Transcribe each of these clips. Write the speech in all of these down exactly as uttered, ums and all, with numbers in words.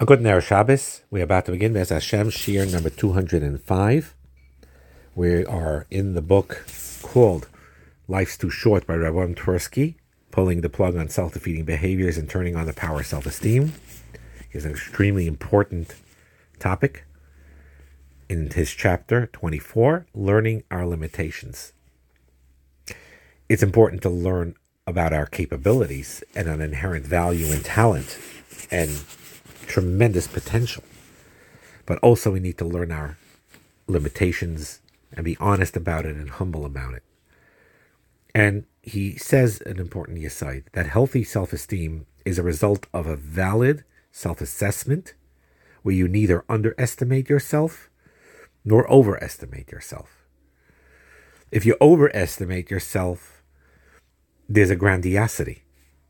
A good Ner Shabbos. We're about to begin. There's Hashem Shir number two hundred five. We are in the book called Life's Too Short by Rabban Tversky, pulling the plug on self-defeating behaviors and turning on the power of self-esteem. It's an extremely important topic. In his chapter twenty-four, Learning Our Limitations. It's important to learn about our capabilities and an inherent value and talent and tremendous potential. But also we need to learn our limitations and be honest about it and humble about it. And he says an important aside that healthy self-esteem is a result of a valid self-assessment where you neither underestimate yourself nor overestimate yourself. If you overestimate yourself, there's a grandiosity,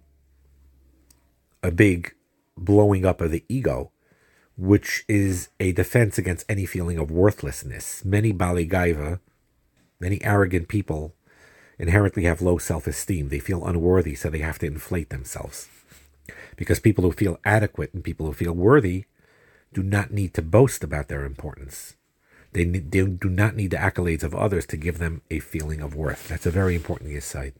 a big blowing up of the ego, which is a defense against any feeling of worthlessness. Many Bali Gaiva, many arrogant people inherently have low self-esteem. They feel unworthy, so they have to inflate themselves. Because people who feel adequate and people who feel worthy do not need to boast about their importance. They, need, they do not need the accolades of others to give them a feeling of worth. That's a very important insight.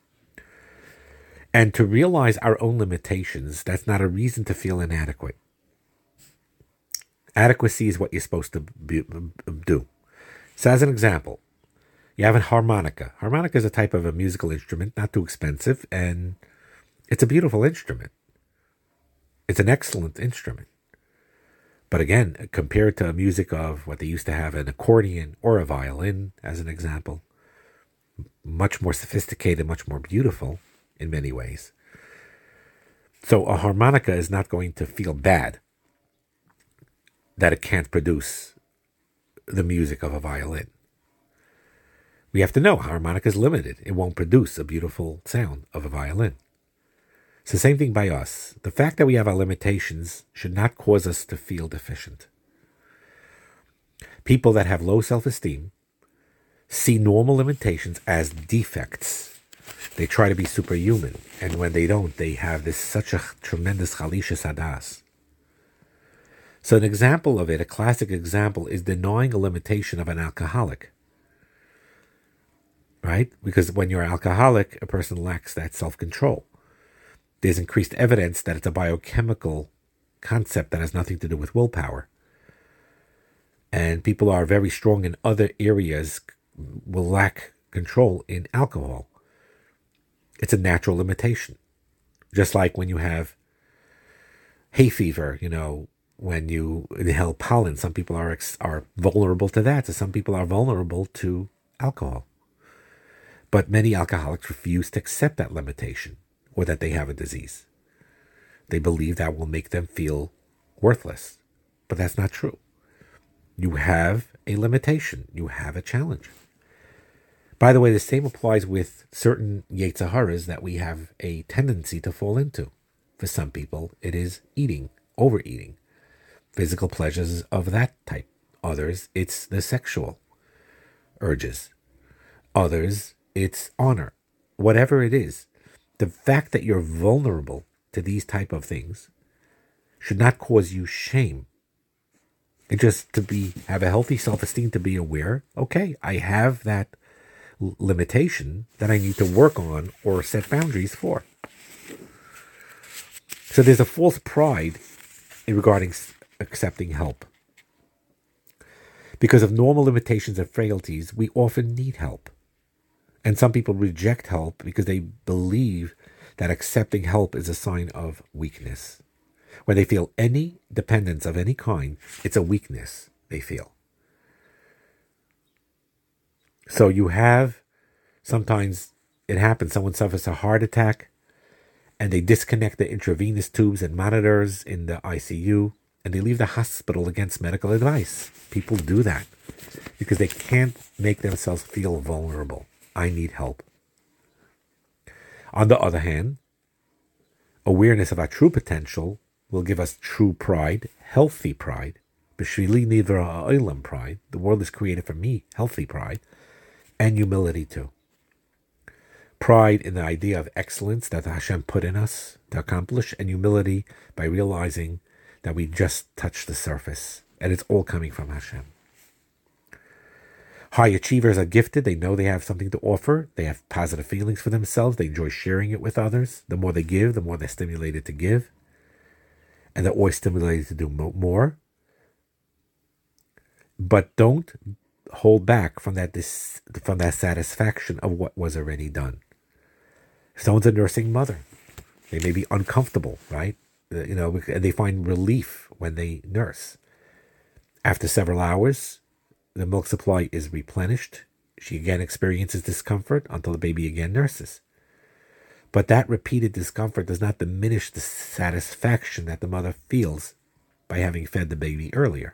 And to realize our own limitations, that's not a reason to feel inadequate. Adequacy is what you're supposed to be, do. So as an example, you have a harmonica. Harmonica is a type of a musical instrument, not too expensive, and it's a beautiful instrument. It's an excellent instrument. But again, compared to music of what they used to have, an accordion or a violin, as an example, much more sophisticated, much more beautiful in many ways. So a harmonica is not going to feel bad that it can't produce the music of a violin. We have to know harmonica is limited. It won't produce a beautiful sound of a violin. It's the same thing by us. The fact that we have our limitations should not cause us to feel deficient. People that have low self-esteem see normal limitations as defects. They try to be superhuman, and when they don't, they have this such a tremendous chalisha sadas. So an example of it, a classic example, is denying a limitation of an alcoholic. Right? Because when you're an alcoholic, a person lacks that self-control. There's increased evidence that it's a biochemical concept that has nothing to do with willpower. And people are very strong in other areas will lack control in alcohol. It's a natural limitation. Just like when you have hay fever, you know, when you inhale pollen, some people are are vulnerable to that. So some people are vulnerable to alcohol. But many alcoholics refuse to accept that limitation, or that they have a disease. They believe that will make them feel worthless. But that's not true. You have a limitation. You have a challenge. By the way, the same applies with certain Yetzer Haras that we have a tendency to fall into. For some people, it is eating, overeating, physical pleasures of that type. Others, it's the sexual urges. Others, it's honor. Whatever it is, the fact that you're vulnerable to these type of things should not cause you shame. It just to be have a healthy self-esteem, to be aware, okay, I have that limitation that I need to work on or set boundaries for. So there's a false pride regarding accepting help. Because of normal limitations and frailties, we often need help. And some people reject help because they believe that accepting help is a sign of weakness. When they feel any dependence of any kind, it's a weakness they feel. So you have, sometimes it happens, someone suffers a heart attack and they disconnect the intravenous tubes and monitors in the I C U and they leave the hospital against medical advice. People do that because they can't make themselves feel vulnerable. I need help. On the other hand, awareness of our true potential will give us true pride, healthy pride. B'shvili nivra ha'olam pride. The world is created for me, healthy pride. And humility too. Pride in the idea of excellence that Hashem put in us to accomplish, and humility by realizing that we just touch the surface, and it's all coming from Hashem. High achievers are gifted. They know they have something to offer. They have positive feelings for themselves. They enjoy sharing it with others. The more they give, the more they're stimulated to give. And they're always stimulated to do more. But don't hold back from that dis- from that satisfaction of what was already done. If someone's a nursing mother, they may be uncomfortable, right? Uh, you know, and they find relief when they nurse. After several hours, the milk supply is replenished. She again experiences discomfort until the baby again nurses. But that repeated discomfort does not diminish the satisfaction that the mother feels by having fed the baby earlier.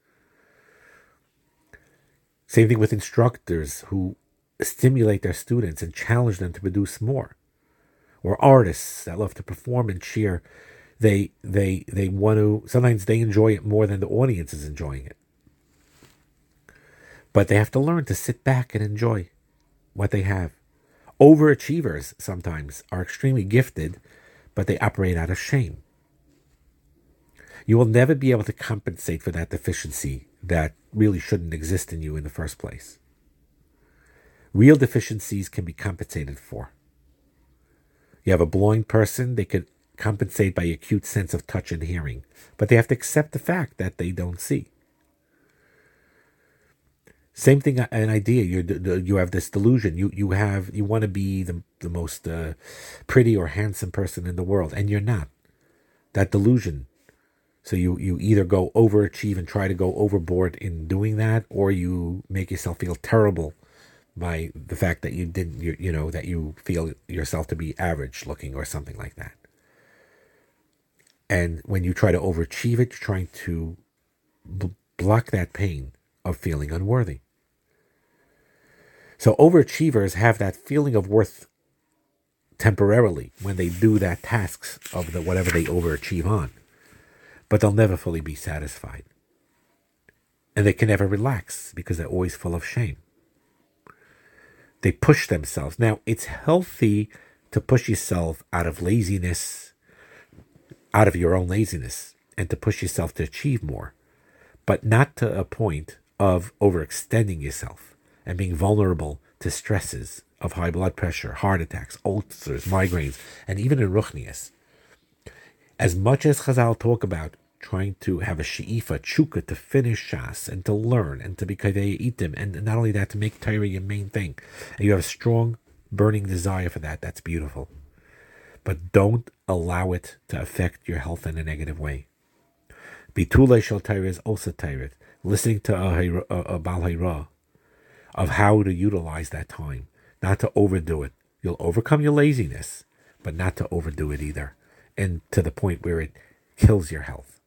Same thing with instructors who stimulate their students and challenge them to produce more. Or artists that love to perform and cheer. They they they want to, sometimes they enjoy it more than the audience is enjoying it. But they have to learn to sit back and enjoy what they have. Overachievers sometimes are extremely gifted, but they operate out of shame. You will never be able to compensate for that deficiency that really shouldn't exist in you in the first place. Real deficiencies can be compensated for. You have a blind person, they could compensate by acute sense of touch and hearing, but they have to accept the fact that they don't see. Same thing, an idea. You you have this delusion. You you have you want to be the the most uh, pretty or handsome person in the world, and you're not. That delusion. So you you either go overachieve and try to go overboard in doing that, or you make yourself feel terrible by the fact that you didn't you you know that you feel yourself to be average looking or something like that. And when you try to overachieve it, you're trying to b- block that pain of feeling unworthy. So overachievers have that feeling of worth temporarily when they do that tasks of the whatever they overachieve on. But they'll never fully be satisfied. And they can never relax because they're always full of shame. They push themselves. Now, it's healthy to push yourself out of laziness, out of your own laziness, and to push yourself to achieve more, but not to a point of overextending yourself and being vulnerable to stresses of high blood pressure, heart attacks, ulcers, migraines, and even in ruchnias. As much as Chazal talk about trying to have a she'ifa, tshuka, to finish Shas and to learn and to be kavei itim, and not only that, to make Torah your main thing, and you have a strong, burning desire for that, that's beautiful. But don't allow it to affect your health in a negative way. Bitulei shel Torah is also Torah. Listening to a, a, a Bal Haira of how to utilize that time, not to overdo it. You'll overcome your laziness, but not to overdo it either, and to the point where it kills your health.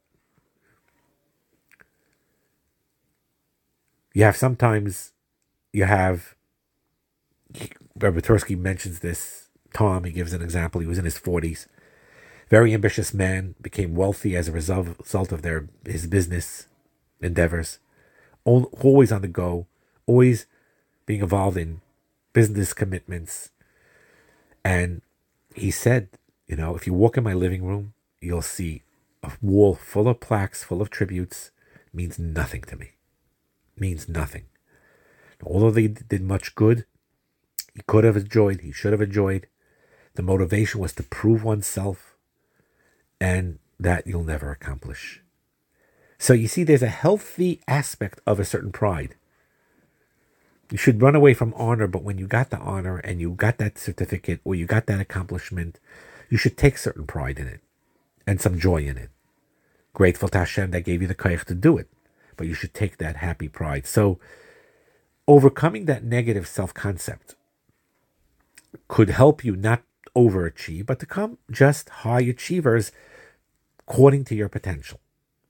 You have sometimes, you have, Rabbi Tursky mentions this, Tom, he gives an example, he was in his forties, very ambitious man, became wealthy as a result of their his business endeavors, always on the go, always being involved in business commitments. And he said, you know, if you walk in my living room, you'll see a wall full of plaques, full of tributes. It means nothing to me. It means nothing. Although they did much good, he could have enjoyed, he should have enjoyed. The motivation was to prove oneself, and that you'll never accomplish. So you see, there's a healthy aspect of a certain pride. You should run away from honor, but when you got the honor and you got that certificate or you got that accomplishment, you should take certain pride in it and some joy in it. Grateful to Hashem that gave you the koyach to do it, but you should take that happy pride. So overcoming that negative self-concept could help you not overachieve, but to become just high achievers according to your potential.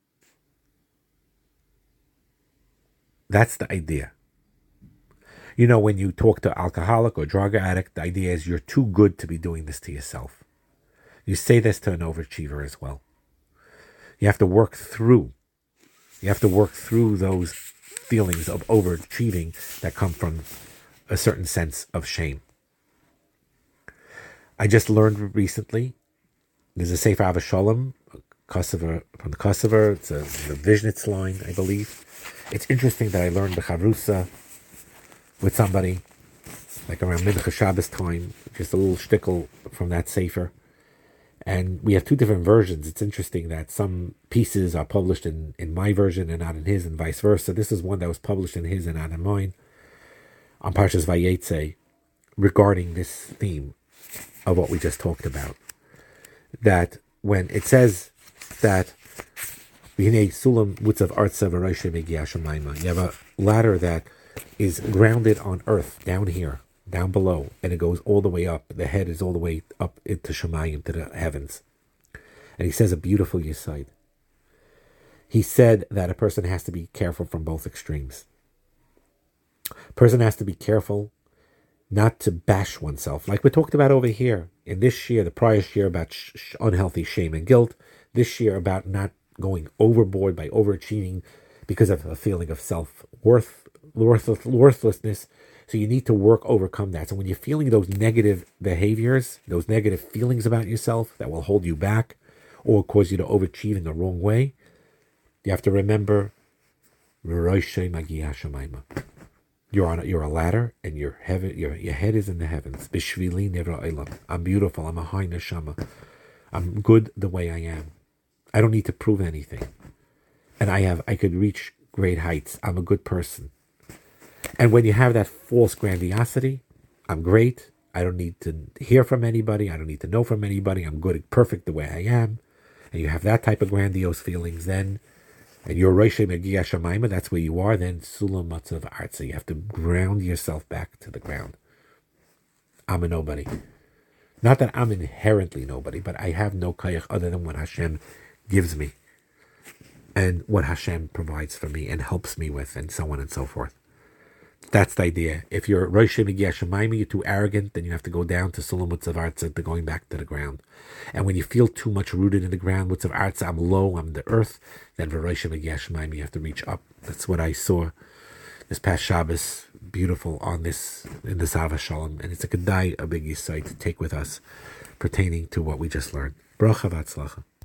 That's the idea. You know, when you talk to alcoholic or drug addict, the idea is you're too good to be doing this to yourself. You say this to an overachiever as well. You have to work through. You have to work through those feelings of overachieving that come from a certain sense of shame. I just learned recently, there's a Sefer Avos Shalom Kosovo, from the Kosovo. It's a the Vishnitz line, I believe. It's interesting that I learned the Chavrusa with somebody, like around Mincha Shabbos time, just a little shtickle from that sefer. And we have two different versions. It's interesting that some pieces are published in, in my version and not in his, and vice versa. This is one that was published in his and not in mine, on Parshas Vayetze, regarding this theme of what we just talked about. That when it says that you have a ladder that is grounded on earth, down here, down below, and it goes all the way up. The head is all the way up into Shemayim, to the heavens. And he says a beautiful yesod. He said that a person has to be careful from both extremes. A person has to be careful not to bash oneself, like we talked about over here in this year, the prior year, about sh- sh- unhealthy shame and guilt. This year about not going overboard by overachieving because of a feeling of self-worth, worth, worthlessness. So you need to work, overcome that. So when you're feeling those negative behaviors, those negative feelings about yourself that will hold you back or cause you to overachieve in the wrong way, you have to remember, you're on a, you're a ladder, and your heaven, your your head is in the heavens. I'm beautiful. I'm a high neshama. I'm good the way I am. I don't need to prove anything, and I have I could reach great heights. I'm a good person. And when you have that false grandiosity, I'm great. I don't need to hear from anybody. I don't need to know from anybody. I'm good, perfect the way I am. And you have that type of grandiose feelings, then, and you're Roshei Megiya Shemaima, that's where you are, then Sulam Matzav Arza. You have to ground yourself back to the ground. I'm a nobody. Not that I'm inherently nobody, but I have no kayach other than what Hashem gives me. And what Hashem provides for me and helps me with, and so on and so forth. That's the idea. If you're Roshei Megiya Shemaima, you're too arrogant, then you have to go down to Sulam Matzav Arza, to going back to the ground. And when you feel too much rooted in the ground, Matzav Arza, I'm low, I'm the earth, then Roshei Megiya Shemaima, you have to reach up. That's what I saw this past Shabbos, beautiful on this, in the Sava Shalom. And it's a kedai, a big yesod to take with us pertaining to what we just learned. Bracha v'atzlacha.